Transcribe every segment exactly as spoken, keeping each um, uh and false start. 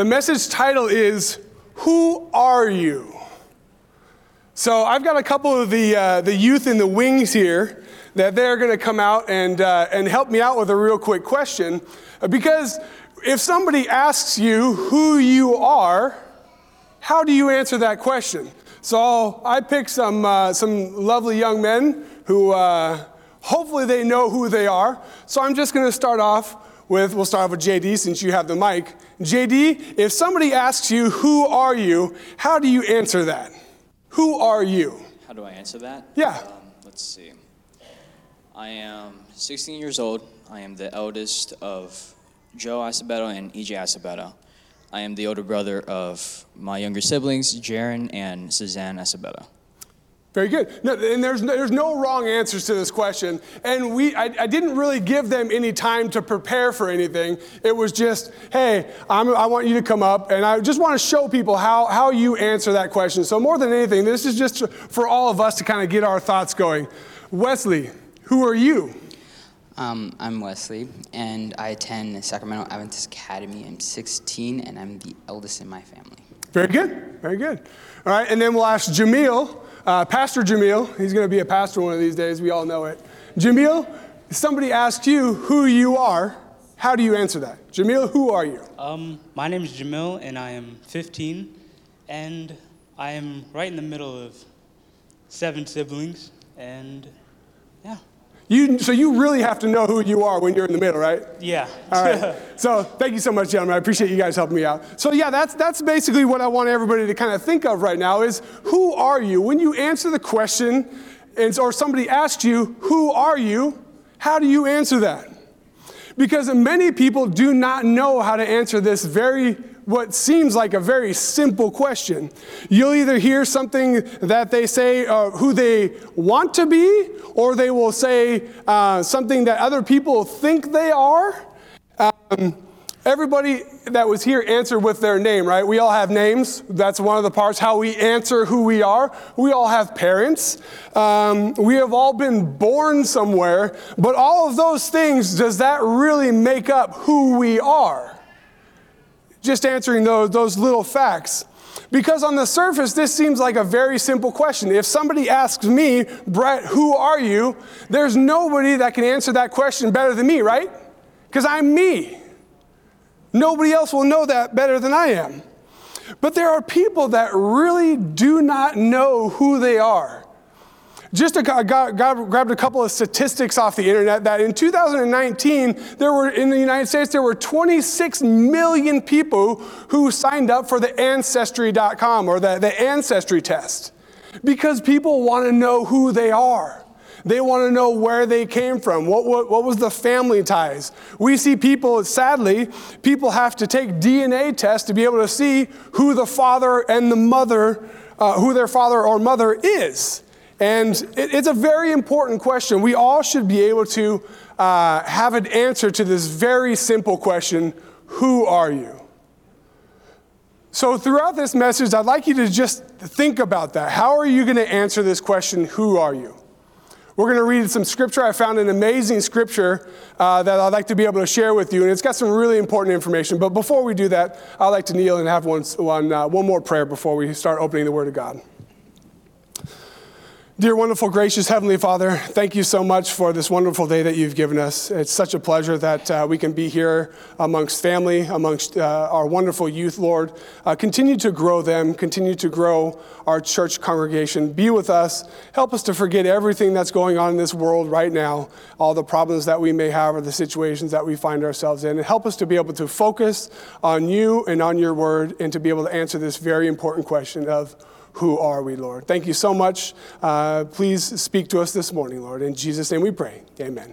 The message title is, Who Are You? So I've got a couple of the uh, the youth in the wings here that they're going to come out and uh, and help me out with a real quick question. Because if somebody asks you who you are, how do you answer that question? So I picked some uh, some lovely young men who uh, hopefully they know who they are. So I'm just going to start off with, we'll start off with J D since you have the mic. J D, if somebody asks you, who are you, how do you answer that? Who are you? How do I answer that? Yeah. Um, let's see. I am sixteen years old. I am the eldest of Joe Acevedo and E J Acevedo. I am the older brother of my younger siblings, Jaron and Suzanne Acevedo. Very good. No, and there's no, there's no wrong answers to this question. And we, I, I didn't really give them any time to prepare for anything. It was just, hey, I'm, I want you to come up, and I just want to show people how, how you answer that question. So more than anything, this is just for all of us to kind of get our thoughts going. Wesley, who are you? Um, I'm Wesley, and I attend Sacramento Adventist Academy. I'm sixteen, and I'm the eldest in my family. Very good. Very good. All right, and then we'll ask Jamil. Uh, Pastor Jamil, he's going to be a pastor one of these days. We all know it. Jamil, if somebody asks you who you are, how do you answer that? Jamil, who are you? Um, my name is Jamil, and I am fifteen, and I am right in the middle of seven siblings, and yeah. You, so you really have to know who you are when you're in the middle, right? Yeah. All right. So thank you so much, gentlemen. I appreciate you guys helping me out. So yeah, that's that's basically what I want everybody to kind of think of right now is, who are you? When you answer the question, and, or somebody asks you, who are you? How do you answer that? Because many people do not know how to answer this very, what seems like a very simple question. You'll either hear something that they say uh, who they want to be, or they will say uh, something that other people think they are. Um, everybody that was here answered with their name, right? We all have names. That's one of the parts, how we answer who we are. We all have parents. Um, we have all been born somewhere. But all of those things, does that really make up who we are? Just answering those, those little facts. Because on the surface, this seems like a very simple question. If somebody asks me, Brett, who are you? There's nobody that can answer that question better than me, right? Because I'm me. Nobody else will know that better than I am. But there are people that really do not know who they are. Just I got, got, grabbed a couple of statistics off the internet that in two thousand nineteen, there were in the United States, there were twenty-six million people who signed up for the Ancestry dot com or the, the Ancestry test. Because people want to know who they are. They want to know where they came from. What, what, what was the family ties? We see people, sadly, people have to take D N A tests to be able to see who the father and the mother, uh, who their father or mother is. And it, it's a very important question. We all should be able to uh, have an answer to this very simple question, who are you? So throughout this message, I'd like you to just think about that. How are you going to answer this question, who are you? We're going to read some scripture. I found an amazing scripture uh, that I'd like to be able to share with you, and it's got some really important information. But before we do that, I'd like to kneel and have one, one, uh, one more prayer before we start opening the Word of God. Dear wonderful, gracious Heavenly Father, thank you so much for this wonderful day that you've given us. It's such a pleasure that uh, we can be here amongst family, amongst uh, our wonderful youth, Lord. Uh, continue to grow them, continue to grow our church congregation. Be with us. Help us to forget everything that's going on in this world right now, all the problems that we may have or the situations that we find ourselves in. And help us to be able to focus on you and on your word and to be able to answer this very important question of, who are we, Lord? Thank you so much. Uh, please speak to us this morning, Lord. In Jesus' name we pray. Amen.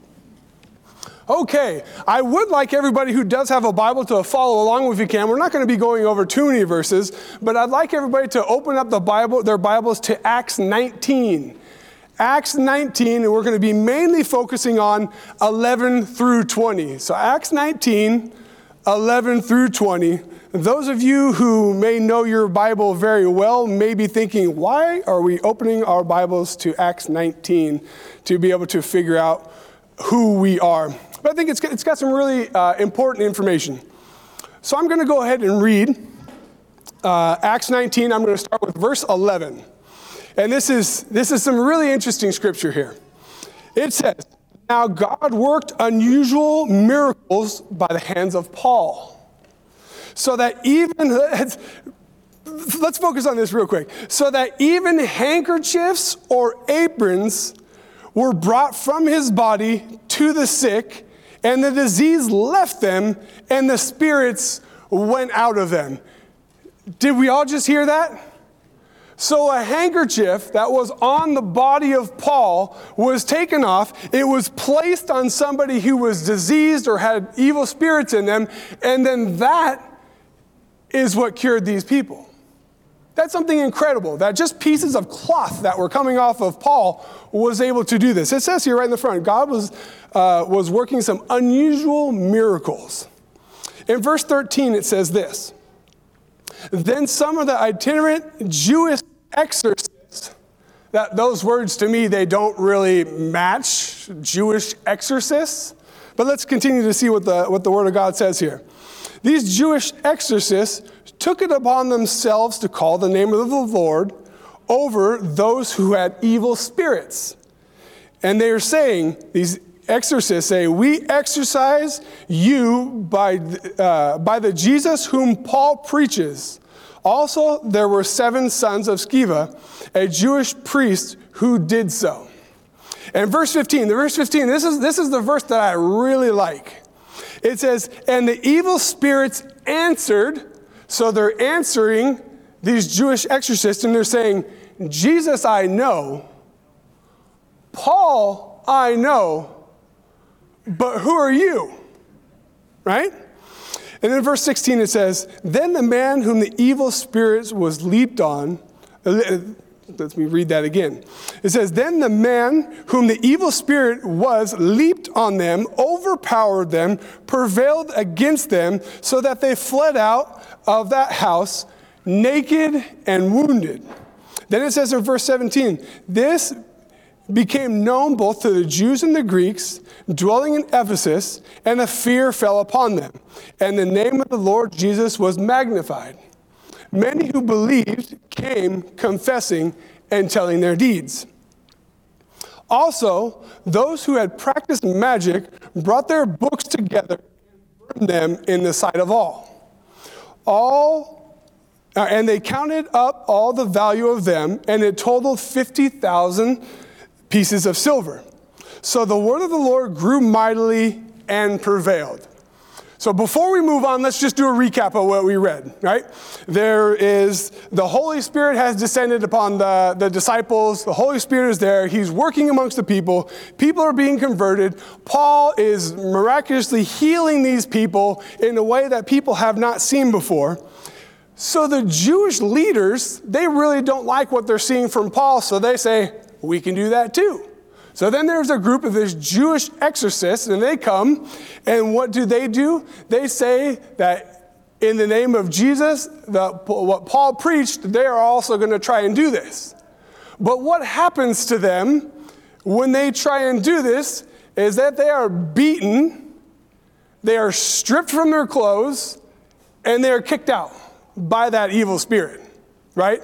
Okay, I would like everybody who does have a Bible to follow along if you can. We're not going to be going over too many verses, but I'd like everybody to open up the Bible, their Bibles to Acts nineteen. Acts nineteen, and we're going to be mainly focusing on eleven through twenty. So Acts nineteen, eleven through twenty. Those of you who may know your Bible very well may be thinking, why are we opening our Bibles to Acts nineteen to be able to figure out who we are? But I think it's, it's got some really uh, important information. So I'm going to go ahead and read uh, Acts nineteen. I'm going to start with verse eleven. And this is, this is some really interesting scripture here. It says, "Now God worked unusual miracles by the hands of Paul, so that even," let's, let's focus on this real quick, "so that even handkerchiefs or aprons were brought from his body to the sick, and the disease left them, and the spirits went out of them." Did we all just hear that? So a handkerchief that was on the body of Paul was taken off. It was placed on somebody who was diseased or had evil spirits in them, and then that is what cured these people. That's something incredible, that just pieces of cloth that were coming off of Paul was able to do this. It says here right in the front, God was, uh, was working some unusual miracles. In verse thirteen, it says this, "Then some of the itinerant Jewish exorcists," that those words to me, they don't really match Jewish exorcists, but let's continue to see what the, what the Word of God says here. "These Jewish exorcists took it upon themselves to call the name of the Lord over those who had evil spirits. And they are saying," these exorcists say, "We exorcise you by, uh, by the Jesus whom Paul preaches. Also, there were seven sons of Sceva, a Jewish priest, who did so." And verse fifteen, the verse fifteen, this is, this is the verse that I really like. It says, "And the evil spirits answered," so they're answering these Jewish exorcists, and they're saying, "Jesus I know, Paul I know, but who are you?" Right? And in verse sixteen it says, "Then the man whom the evil spirits was leaped on," let me read that again. It says, "Then the man whom the evil spirit was leaped on them, overpowered them, prevailed against them, so that they fled out of that house naked and wounded." Then it says in verse seventeen, "This became known both to the Jews and the Greeks dwelling in Ephesus, and a fear fell upon them. And the name of the Lord Jesus was magnified. Many who believed came confessing and telling their deeds. Also, those who had practiced magic brought their books together and burned them in the sight of all. All uh, and they counted up all the value of them, and it totaled fifty thousand pieces of silver. So the word of the Lord grew mightily and prevailed." So before we move on, let's just do a recap of what we read, right? There is, the Holy Spirit has descended upon the, the disciples. The Holy Spirit is there. He's working amongst the people. People are being converted. Paul is miraculously healing these people in a way that people have not seen before. So the Jewish leaders, they really don't like what they're seeing from Paul, so they say, we can do that too. So then there's a group of these Jewish exorcists, and they come, and what do they do? They say that in the name of Jesus, the, what Paul preached, they are also going to try and do this. But what happens to them when they try and do this is that they are beaten, they are stripped from their clothes, and they are kicked out by that evil spirit, right?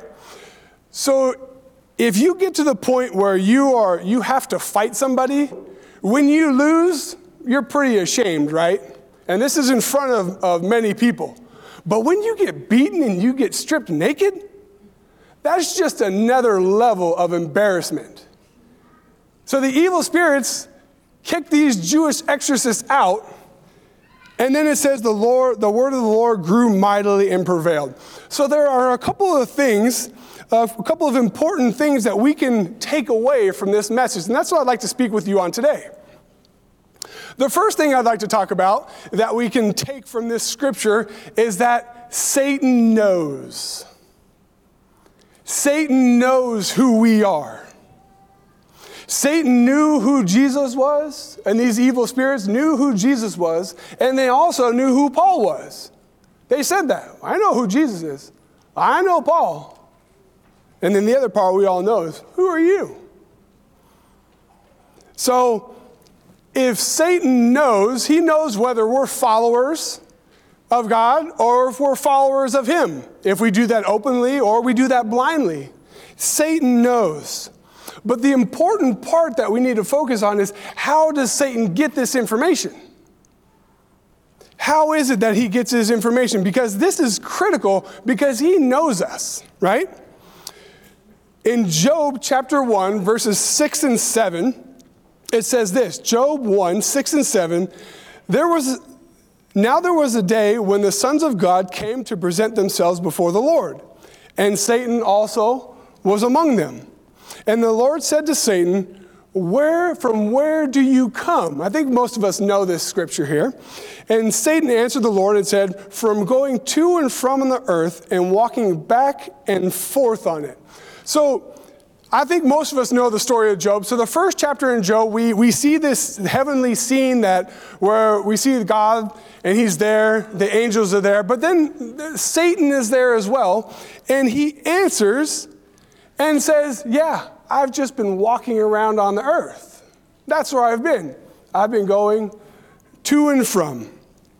So if you get to the point where you are, you have to fight somebody, when you lose, you're pretty ashamed, right? And this is in front of, of many people. But when you get beaten and you get stripped naked, that's just another level of embarrassment. So the evil spirits kick these Jewish exorcists out, and then it says the Lord, the word of the Lord grew mightily and prevailed. So there are a couple of things Uh, a couple of important things that we can take away from this message, and that's what I'd like to speak with you on today. The first thing I'd like to talk about that we can take from this scripture is that Satan knows. Satan knows who we are. Satan knew who Jesus was, and these evil spirits knew who Jesus was, and they also knew who Paul was. They said that. I know who Jesus is. I know Paul. And then the other part we all know is, who are you? So if Satan knows, he knows whether we're followers, of God or if we're followers of him, if we do that openly or we do that blindly. Satan knows. But the important part that we need to focus on is, how does Satan get this information? How is it that he gets his information? Because this is critical, because he knows us, right? In Job chapter one, verses six and seven, it says this, Job one, six and seven, there was, now there was a day when the sons of God came to present themselves before the Lord, and Satan also was among them. And the Lord said to Satan, Where, from where do you come? I think most of us know this scripture here. And Satan answered the Lord and said, From going to and from on the earth and walking back and forth on it. So I think most of us know the story of Job. So the first chapter in Job, we, we see this heavenly scene that where we see God and he's there, the angels are there, but then Satan is there as well. And he answers and says, yeah, I've just been walking around on the earth. That's where I've been. I've been going to and from.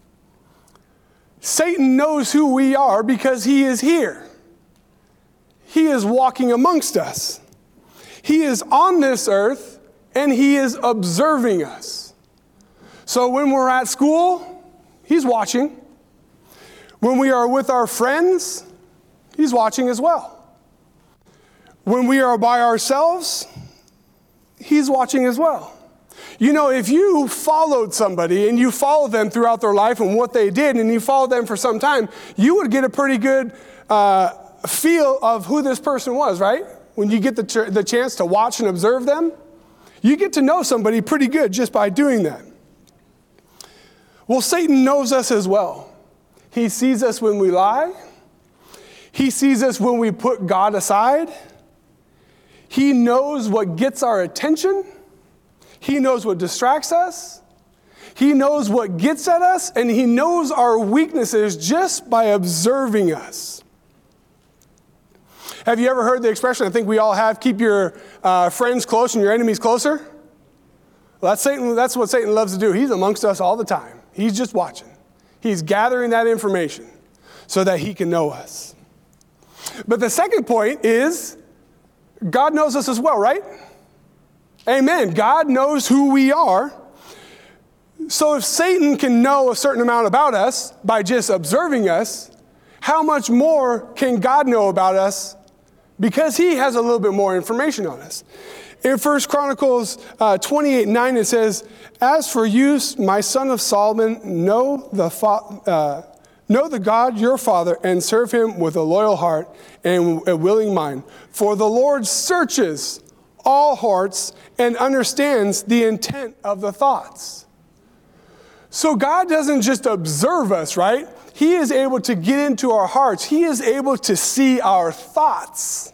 Satan knows who we are because he is here. He is walking amongst us. He is on this earth and he is observing us. So when we're at school, he's watching. When we are with our friends, he's watching as well. When we are by ourselves, he's watching as well. You know, if you followed somebody and you followed them throughout their life and what they did, and you followed them for some time, you would get a pretty good uh, feel of who this person was, right? When you get the, ch- the chance to watch and observe them, you get to know somebody pretty good just by doing that. Well, Satan knows us as well. He sees us when we lie. He sees us when we put God aside. He knows what gets our attention. He knows what distracts us. He knows what gets at us, and he knows our weaknesses just by observing us. Have you ever heard the expression, I think we all have, keep your uh, friends close and your enemies closer? Well, that's Satan. That's what Satan loves to do. He's amongst us all the time. He's just watching. He's gathering that information so that he can know us. But the second point is, God knows us as well, right? Amen. God knows who we are. So if Satan can know a certain amount about us by just observing us, how much more can God know about us because he has a little bit more information on us? In First Chronicles uh, twenty-eight nine, it says, As for you, my son of Solomon, know the fa- uh, Know the God, your Father, and serve him with a loyal heart and a willing mind. For the Lord searches all hearts and understands the intent of the thoughts. So God doesn't just observe us, right? He is able to get into our hearts. He is able to see our thoughts.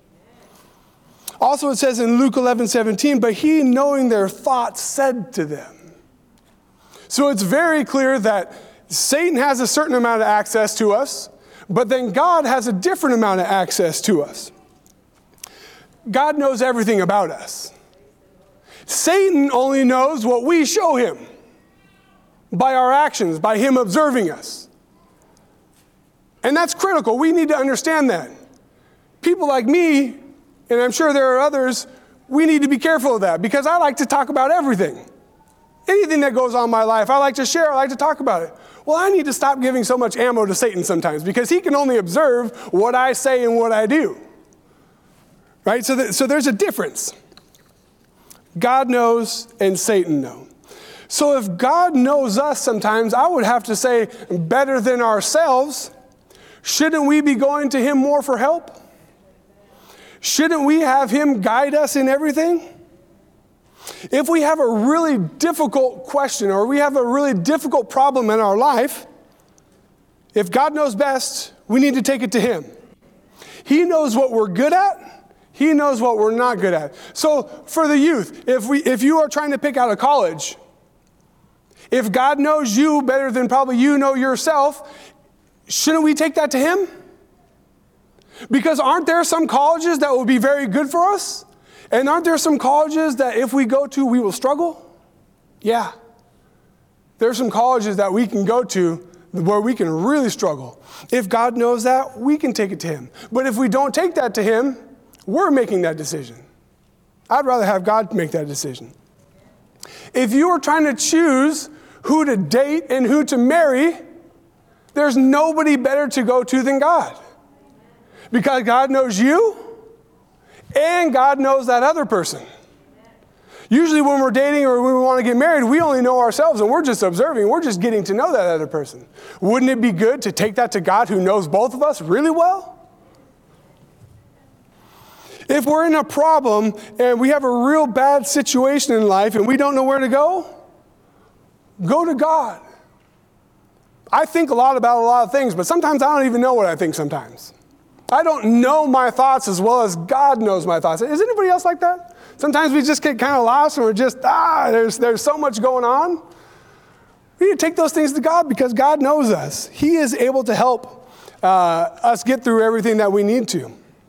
Also it says in Luke eleven seventeen, but he, knowing their thoughts, said to them. So it's very clear that Satan has a certain amount of access to us, but then God has a different amount of access to us. God knows everything about us. Satan only knows what we show him by our actions, by him observing us. And that's critical. We need to understand that. People like me, and I'm sure there are others, we need to be careful of that because I like to talk about everything. Anything that goes on in my life, I like to share, I like to talk about it. Well, I need to stop giving so much ammo to Satan sometimes because he can only observe what I say and what I do. Right? So, th- so there's a difference. God knows and Satan knows. So if God knows us sometimes, I would have to say better than ourselves, shouldn't we be going to him more for help? Shouldn't we have him guide us in everything? If we have a really difficult question or we have a really difficult problem in our life, if God knows best, we need to take it to him. He knows what we're good at. He knows what we're not good at. So for the youth, if we, if you are trying to pick out a college, if God knows you better than probably you know yourself, shouldn't we take that to him? Because aren't there some colleges that will be very good for us? And aren't there some colleges that if we go to, we will struggle? Yeah. There's some colleges that we can go to where we can really struggle. If God knows that, we can take it to him. But if we don't take that to him, we're making that decision. I'd rather have God make that decision. If you are trying to choose who to date and who to marry, there's nobody better to go to than God. Because God knows you, and God knows that other person. Usually when we're dating or when we want to get married, we only know ourselves and we're just observing. We're just getting to know that other person. Wouldn't it be good to take that to God who knows both of us really well? If we're in a problem and we have a real bad situation in life and we don't know where to go, go to God. I think a lot about a lot of things, but sometimes I don't even know what I think sometimes. I don't know my thoughts as well as God knows my thoughts. Is anybody else like that? Sometimes we just get kind of lost and we're just, ah, there's, there's so much going on. We need to take those things to God because God knows us. He is able to help uh, us get through everything that we need to.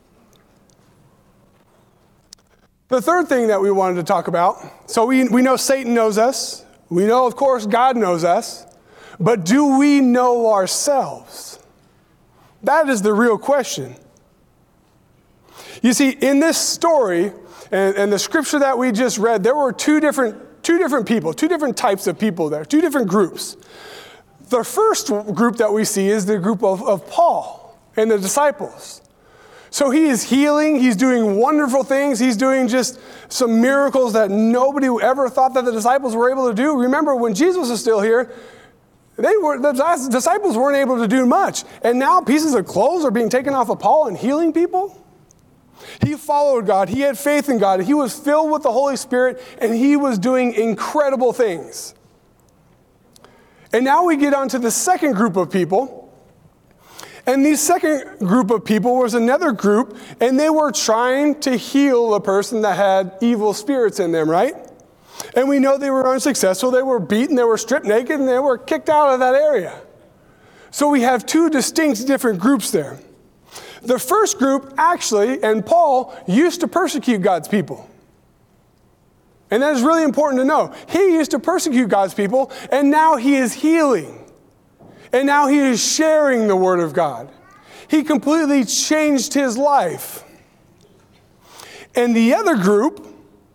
The third thing that we wanted to talk about, so we, we know Satan knows us. We know, of course, God knows us. But do we know ourselves? That is the real question. You see, in this story, and, and the scripture that we just read, there were two different, two different people, two different types of people there, two different groups. The first group that we see is the group of, of Paul and the disciples. So he is healing, he's doing wonderful things, he's doing just some miracles that nobody ever thought that the disciples were able to do. Remember, when Jesus was still here, they were the disciples weren't able to do much. And now pieces of clothes are being taken off of Paul and healing people. He followed God. He had faith in God. He was filled with the Holy Spirit, and he was doing incredible things. And now we get on to the second group of people. And the second group of people was another group, and they were trying to heal a person that had evil spirits in them, right? And we know they were unsuccessful. They were beaten, they were stripped naked, and they were kicked out of that area. So we have two distinct different groups there. The first group actually, and Paul, used to persecute God's people. And that is really important to know. He used to persecute God's people, and now he is healing. And now he is sharing the word of God. He completely changed his life. And the other group,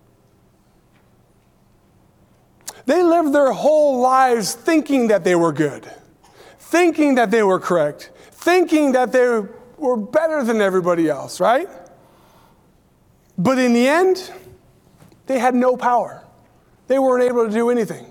they lived their whole lives thinking that they were good, thinking that they were correct, thinking that they were better than everybody else, right? But in the end, they had no power. They weren't able to do anything.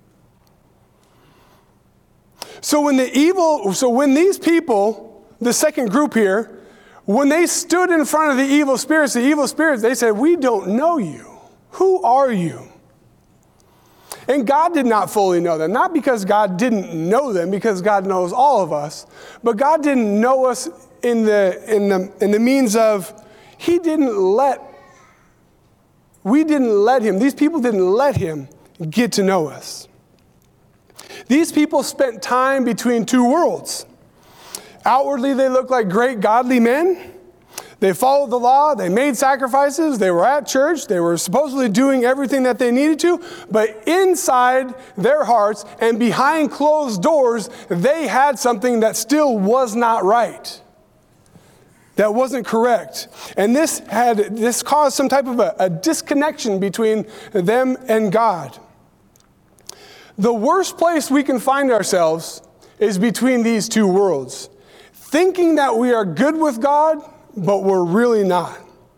So when the evil, so when these people, the second group here, when they stood in front of the evil spirits, the evil spirits, they said, "We don't know you. Who are you?" And God did not fully know them, not because God didn't know them, because God knows all of us, but God didn't know us in the in the in the means of he didn't let we didn't let him, these people didn't let him get to know us. These people spent time between two worlds. Outwardly, they looked like great godly men. They followed the law. They made sacrifices. They were at church. They were supposedly doing everything that they needed to. But inside their hearts and behind closed doors, they had something that still was not right. That wasn't correct. And this had this caused some type of a, a disconnection between them and God. The worst place we can find ourselves is between these two worlds. Thinking that we are good with God, but we're really not.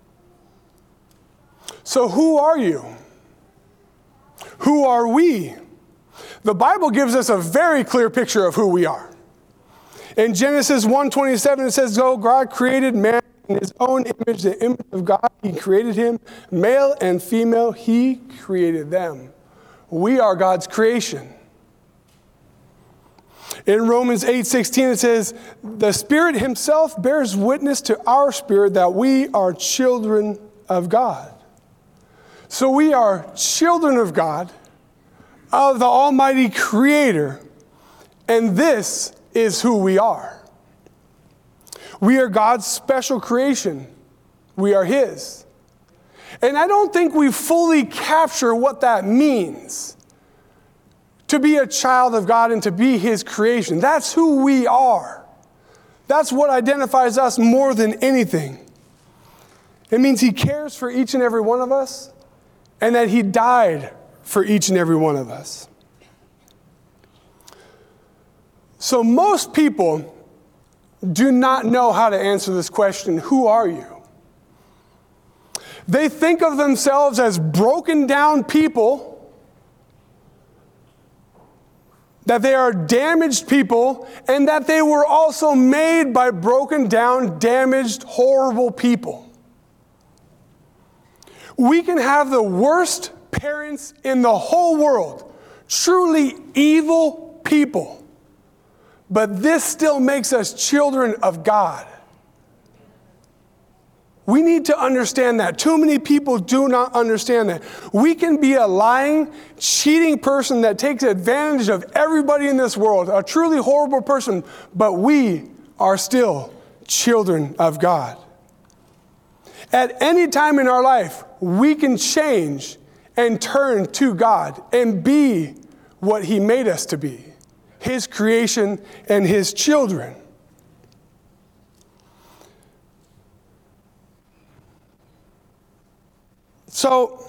So who are you? Who are we? The Bible gives us a very clear picture of who we are. In Genesis one twenty-seven, it says, "Oh, God created man in his own image, the image of God, he created him. Male and female, he created them." We are God's creation. In Romans eight sixteen, it says, "The Spirit himself bears witness to our spirit that we are children of God." So we are children of God, of the Almighty Creator, and this is who we are. We are God's special creation. We are his. And I don't think we fully capture what that means to be a child of God and to be his creation. That's who we are. That's what identifies us more than anything. It means he cares for each and every one of us, and that he died for each and every one of us. So most people do not know how to answer this question, who are you? They think of themselves as broken down people, that they are damaged people, and that they were also made by broken down, damaged, horrible people. We can have the worst parents in the whole world, truly evil people, but this still makes us children of God. We need to understand that. Too many people do not understand that. We can be a lying, cheating person that takes advantage of everybody in this world, a truly horrible person, but we are still children of God. At any time in our life, we can change and turn to God and be what he made us to be, his creation and his children. So,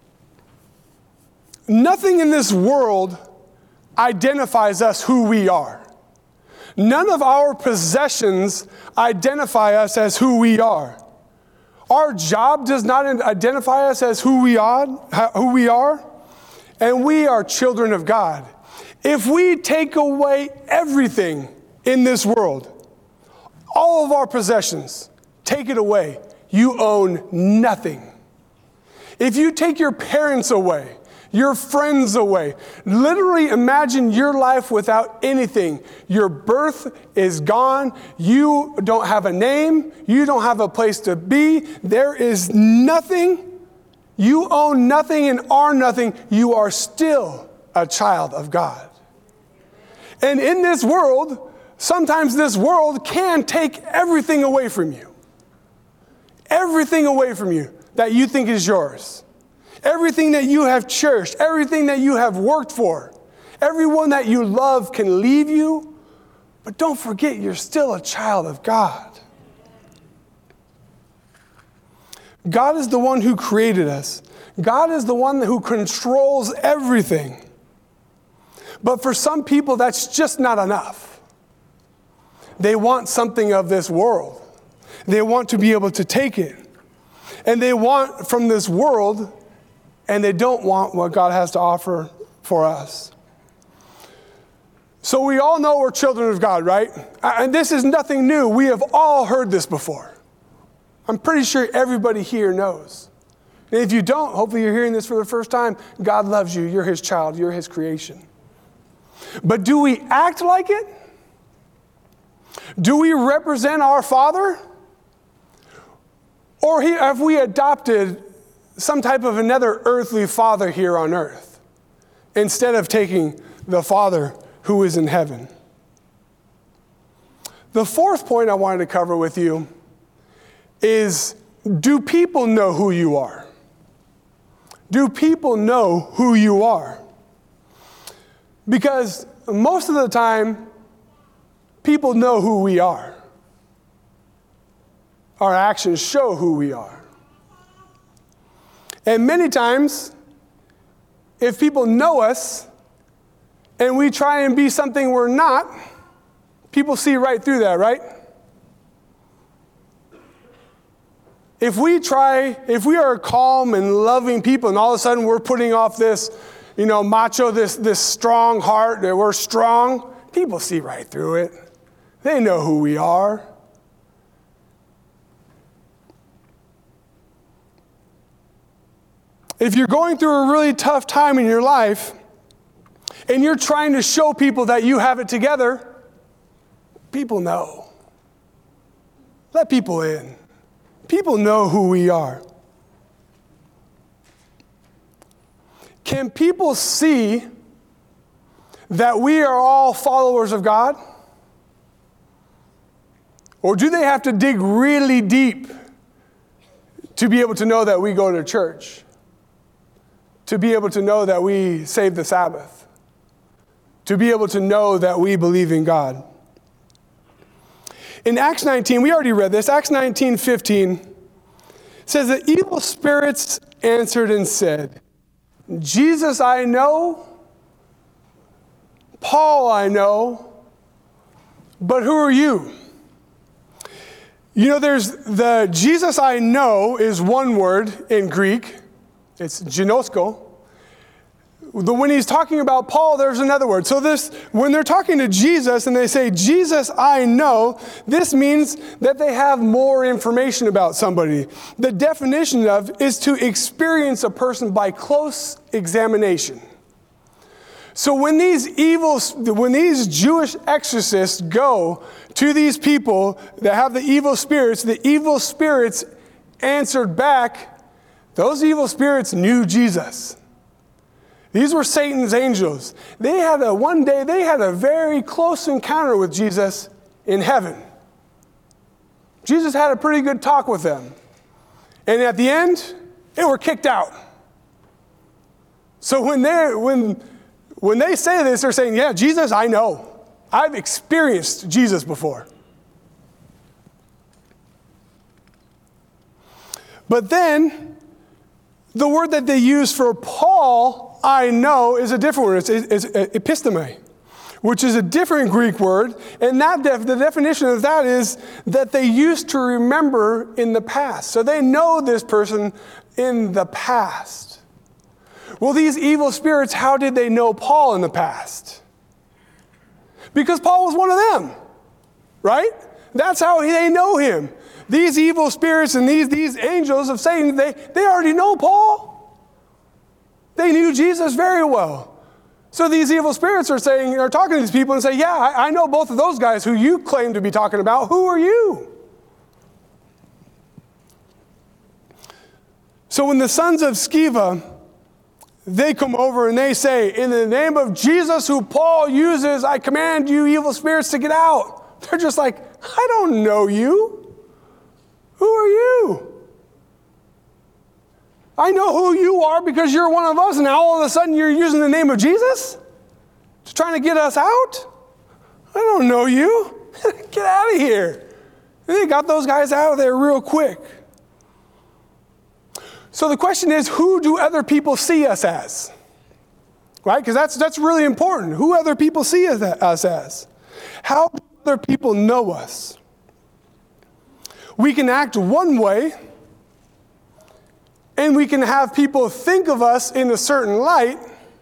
nothing in this world identifies us who we are. None of our possessions identify us as who we are. Our job does not identify us as who we are, who we are, and we are children of God. If we take away everything in this world, all of our possessions, take it away, you own nothing. If you take your parents away, your friends away, literally imagine your life without anything. Your birth is gone. You don't have a name. You don't have a place to be. There is nothing. You own nothing and are nothing. You are still a child of God. And in this world, sometimes this world can take everything away from you. Everything away from you that you think is yours. Everything that you have cherished, everything that you have worked for, everyone that you love can leave you, but don't forget you're still a child of God. God is the one who created us. God is the one who controls everything. But for some people, that's just not enough. They want something of this world. They want to be able to take it. And they want from this world, and they don't want what God has to offer for us. So we all know we're children of God, right? And this is nothing new. We have all heard this before. I'm pretty sure everybody here knows. And if you don't, hopefully you're hearing this for the first time. God loves you. You're his child. You're his creation. But do we act like it? Do we represent our Father? Or have we adopted some type of another earthly father here on earth instead of taking the Father who is in heaven? The fourth point I wanted to cover with you is, do people know who you are? Do people know who you are? Because most of the time, people know who we are. Our actions show who we are. And many times, if people know us and we try and be something we're not, people see right through that, right? If we try, if we are calm and loving people and all of a sudden we're putting off this, you know, macho, this, this strong heart, that we're strong, people see right through it. They know who we are. If you're going through a really tough time in your life and you're trying to show people that you have it together, people know. Let people in. People know who we are. Can people see that we are all followers of God? Or do they have to dig really deep to be able to know that we go to church? To be able to know that we save the Sabbath? to be able to know that we believe in God. In Acts nineteen, we already read this, Acts nineteen fifteen says that evil spirits answered and said, Jesus I know, Paul I know, but who are you? You know, there's the Jesus I know is one word in Greek. It's ginosko. The, when he's talking about Paul, there's another word. So this, when they're talking to Jesus and they say, Jesus I know, this means that they have more information about somebody. The definition of is to experience a person by close examination. So when these evil, when these Jewish exorcists go to these people that have the evil spirits, the evil spirits answered back, those evil spirits knew Jesus. These were Satan's angels. They had a, one day, they had a very close encounter with Jesus in heaven. Jesus had a pretty good talk with them. And at the end, they were kicked out. So when they when when they say this, they're saying, yeah, Jesus, I know. I've experienced Jesus before. But then, the word that they use for Paul, I know, is a different word. It's, it's, it's episteme, which is a different Greek word. And that def, the definition of that is that they used to remember in the past. So they know this person in the past. Well, these evil spirits, how did they know Paul in the past? Because Paul was one of them, right? That's how they know him. These evil spirits and these, these angels of Satan, they, they already know Paul. They knew Jesus very well. So these evil spirits are saying, are talking to these people and say, yeah, I, I know both of those guys who you claim to be talking about. Who are you? So when the sons of Sceva, they come over and they say, in the name of Jesus who Paul uses, I command you evil spirits to get out. They're just like, I don't know you. Who are you? I know who you are because you're one of us, and now all of a sudden you're using the name of Jesus? Just trying to get us out? I don't know you. Get out of here. And they got those guys out of there real quick. So the question is, who do other people see us as? Right? Because that's, that's really important. Who other people see us, us as? How do other people know us? We can act one way, and we can have people think of us in a certain light.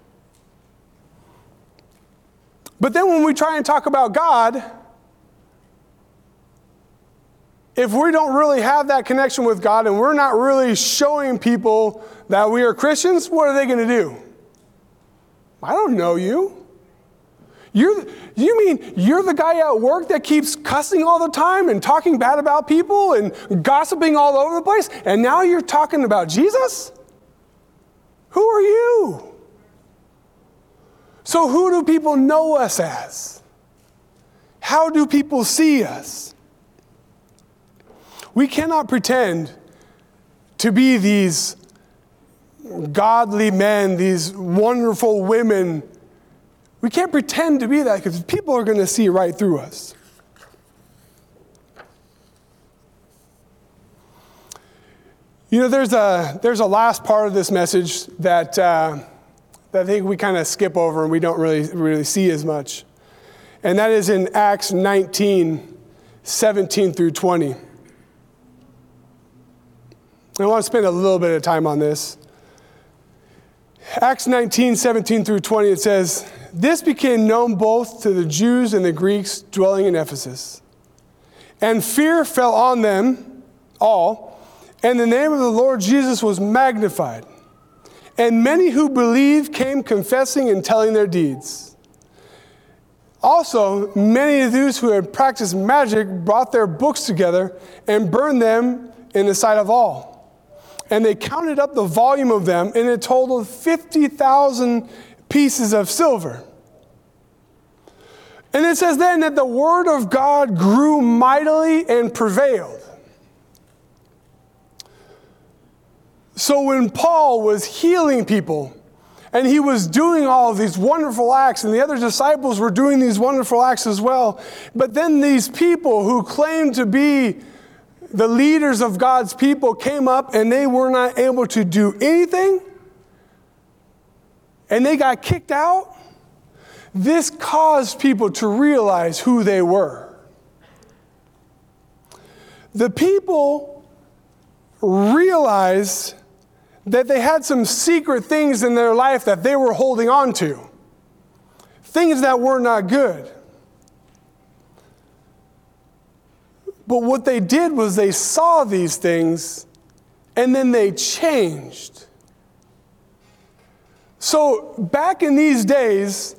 But then when we try and talk about God, if we don't really have that connection with God and we're not really showing people that we are Christians, what are they going to do? I don't know you. You're, you mean you're the guy at work that keeps cussing all the time and talking bad about people and gossiping all over the place, and now you're talking about Jesus? Who are you? So who do people know us as? How do people see us? We cannot pretend to be these godly men, these wonderful women. We can't pretend to be that because people are going to see right through us. You know, there's a there's a last part of this message that, uh, that I think we kind of skip over and we don't really really see as much, and that is in Acts nineteen, seventeen through twenty. I want to spend a little bit of time on this. Acts nineteen, seventeen through twenty, it says, "This became known both to the Jews and the Greeks dwelling in Ephesus. And fear fell on them all, and the name of the Lord Jesus was magnified. And many who believed came confessing and telling their deeds. Also, many of those who had practiced magic brought their books together and burned them in the sight of all. And they counted up the volume of them, and it totaled fifty thousand pieces of silver. And it says then that the word of God grew mightily and prevailed." So when Paul was healing people And he was doing all of these wonderful acts, and the other disciples were doing these wonderful acts as well. But then these people who claimed to be the leaders of God's people came up, and they were not able to do anything, and they got kicked out. This caused people to realize who they were. The people realized that they had some secret things in their life that they were holding on to, things that were not good. But what they did was they saw these things and then they changed. So back in these days,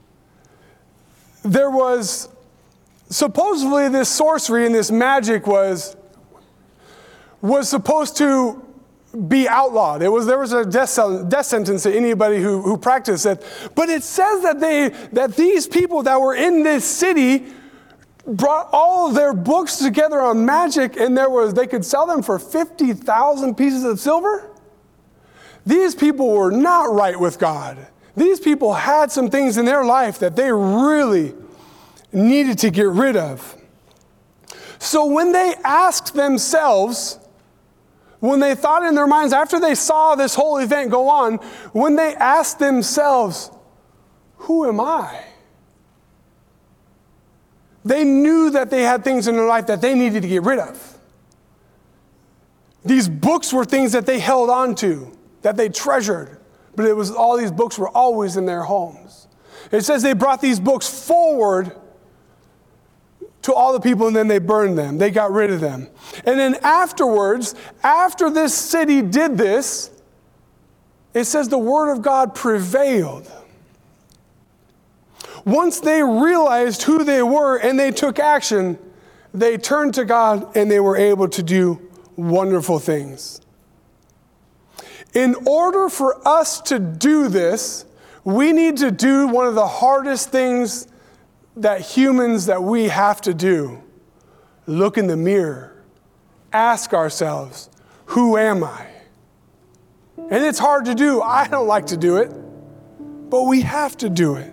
there was supposedly this sorcery and this magic was, was supposed to be outlawed. It was, there was a death, death sentence to anybody who, who practiced it. But it says that they that these people that were in this city brought all of their books together on magic, and there was they could sell them for fifty thousand pieces of silver. These people were not right with God. These people had some things in their life that they really needed to get rid of. So when they asked themselves, when they thought in their minds, after they saw this whole event go on, when they asked themselves, who am I? They knew that they had things in their life that they needed to get rid of. These books were things that they held on to, that they treasured, but it was all these books were always in their homes. It says they brought these books forward to all the people, and then they burned them. They got rid of them. And then afterwards, after this city did this, it says the word of God prevailed. Once they realized who they were and they took action, they turned to God and they were able to do wonderful things. In order for us to do this, we need to do one of the hardest things that humans that we have to do. Look in the mirror. Ask ourselves, who am I? And it's hard to do. I don't like to do it, but we have to do it.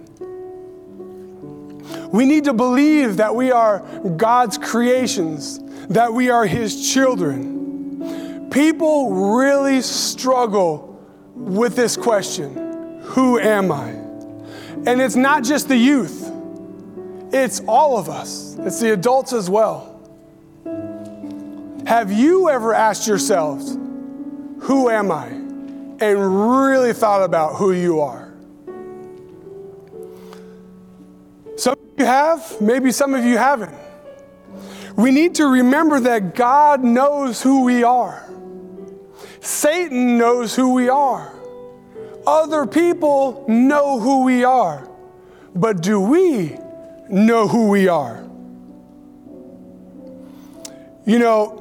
We need to believe that we are God's creations, that we are His children. People really struggle with this question, who am I? And it's not just the youth. It's all of us. It's the adults as well. Have you ever asked yourselves, who am I? And really thought about who you are? Some of you have, maybe some of you haven't. We need to remember that God knows who we are. Satan knows who we are. Other people know who we are. But do we know who we are? You know,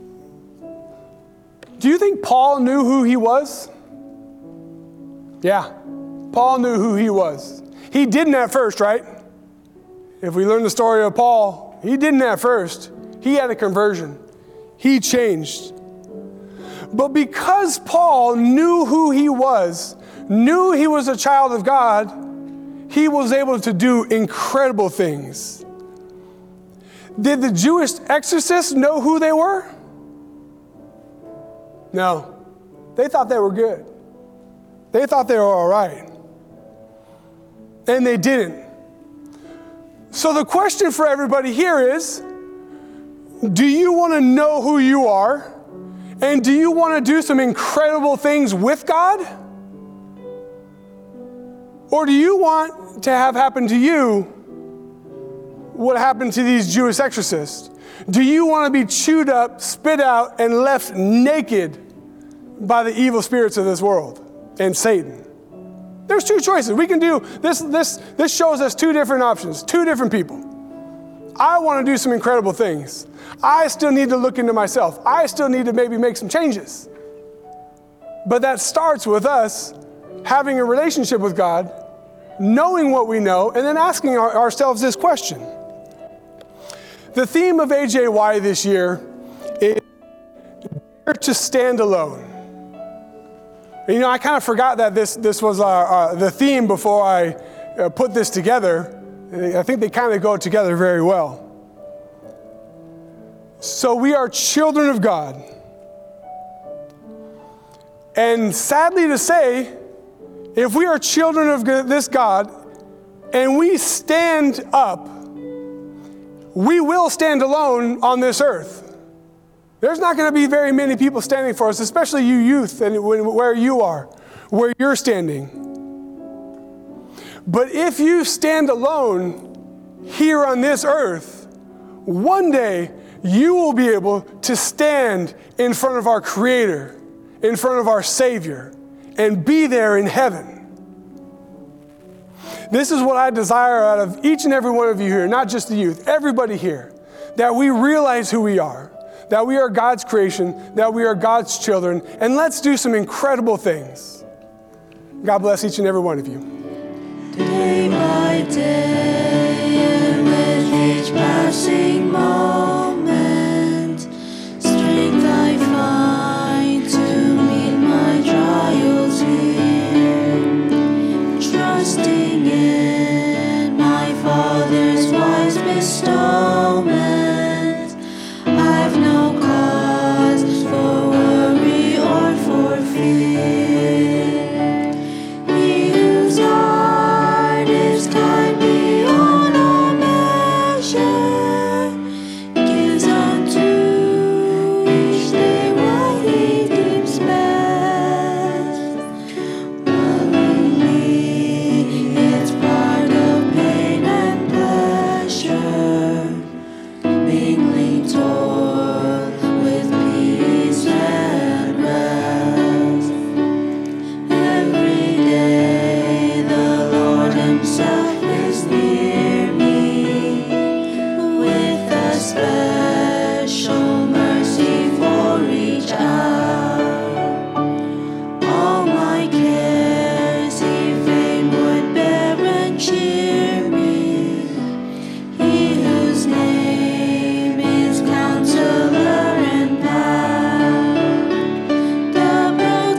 do you think Paul knew who he was? Yeah, Paul knew who he was. He didn't at first, right? If we learn the story of Paul, he didn't at first. He had a conversion. He changed. But because Paul knew who he was, knew he was a child of God, he was able to do incredible things. Did the Jewish exorcists know who they were? No. They thought they were good. They thought they were all right. And they didn't. So the question for everybody here is, do you want to know who you are? And do you want to do some incredible things with God? Or do you want to have happen to you what happened to these Jewish exorcists? Do you want to be chewed up, spit out, and left naked by the evil spirits of this world and Satan? There's two choices. We can do this. This, this shows us two different options, two different people. I want to do some incredible things. I still need to look into myself. I still need to maybe make some changes. But that starts with us having a relationship with God, knowing what we know, and then asking our, ourselves this question. The theme of A J Y this year is Dare to Stand Alone. You know, I kind of forgot that this, this was our, uh, the theme before I uh, put this together. I think they kind of go together very well. So we are children of God. And sadly to say, if we are children of this God and we stand up, we will stand alone on this earth. There's not going to be very many people standing for us, especially you youth and where you are, where you're standing. But if you stand alone here on this earth, one day you will be able to stand in front of our Creator, in front of our Savior, and be there in heaven. This is what I desire out of each and every one of you here, not just the youth, everybody here, that we realize who we are, that we are God's creation, that we are God's children, and let's do some incredible things. God bless each and every one of you. Day by day, and with each passing moment, strength I find to meet my trials here, trusting in my Father's wise bestowment. I've no cause for worry or for fear. He whose heart is kind beyond all measure gives unto each day what he deems best. Lovingly, it's part of pain and pleasure, mingling toil with peace and rest. Every day the Lord Himself is near me, with a special mercy for each hour. All my cares He fain would bear and cheer me. He whose name is Counselor and Power, the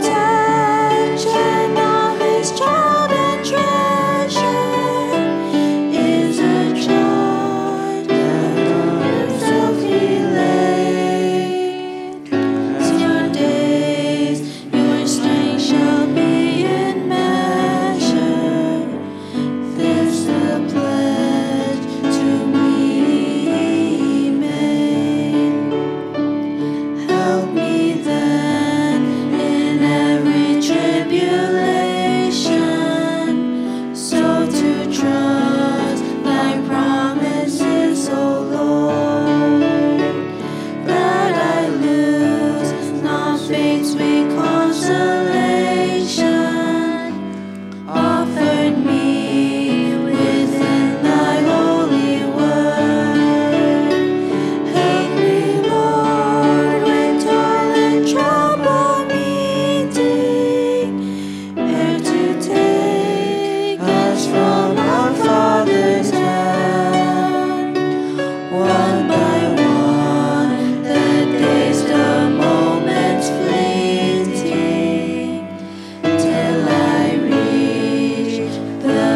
protection of His child and treasure, is a charge that on Himself He laid. As your days, your strength shall be in measure. This the pledge to me He made. Help me then in every tribulation, so to trust Thy promises, O Lord, that I lose not faith's sweet consolation, offered me within Thy holy word. Help me, Lord, when toil and trouble meeting, ere to take us from our Father's hand. One by one, the days, the moments fleeting, till I reach the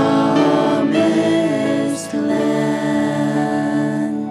promised land.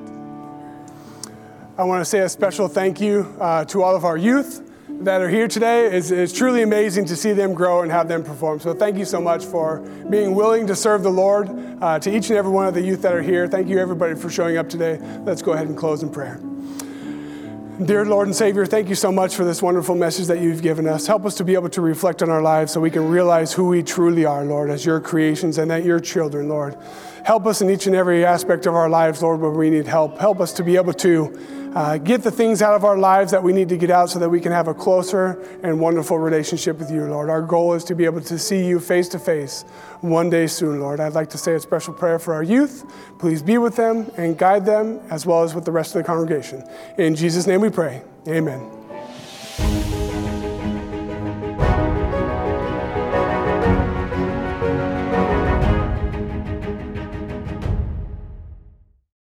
I want to say a special thank you uh, to all of our youth that are here today. It's, it's truly amazing to see them grow and have them perform. So thank you so much for being willing to serve the Lord. Uh, to each and every one of the youth that are here, thank you everybody for showing up today. Let's go ahead and close in prayer. Dear Lord and Savior, thank you so much for this wonderful message that you've given us. Help us to be able to reflect on our lives so we can realize who we truly are, Lord, as your creations and that you're children, Lord. Help us in each and every aspect of our lives, Lord, where we need help. Help us to be able to uh, get the things out of our lives that we need to get out so that we can have a closer and wonderful relationship with you, Lord. Our goal is to be able to see you face to face one day soon, Lord. I'd like to say a special prayer for our youth. Please be with them and guide them as well as with the rest of the congregation. In Jesus' name we pray. Amen.